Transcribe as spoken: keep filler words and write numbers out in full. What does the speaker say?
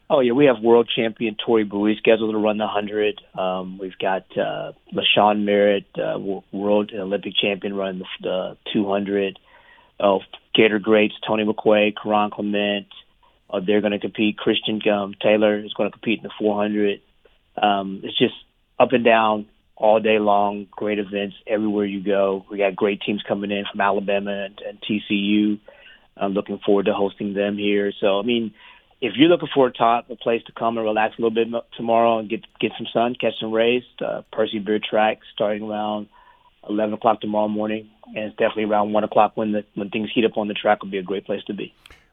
Oh yeah, we have world champion Tori Bowie scheduled to run the hundred. Um, we've got uh, LaShawn Merritt, uh, world and Olympic champion, running the, the two hundred. Oh, Gator greats Tony McQuay, Karan Clement. Uh, they're going to compete. Christian um, Taylor is going to compete in the four hundred. Um, it's just up and down all day long. Great events everywhere you go. We got great teams coming in from Alabama and, and T C U. I'm looking forward to hosting them here. So, I mean, if you're looking for a top, a place to come and relax a little bit tomorrow and get get some sun, catch some rays, uh, Percy Beer Track starting around eleven o'clock tomorrow morning, and it's definitely around one o'clock when the when things heat up on the track will be a great place to be.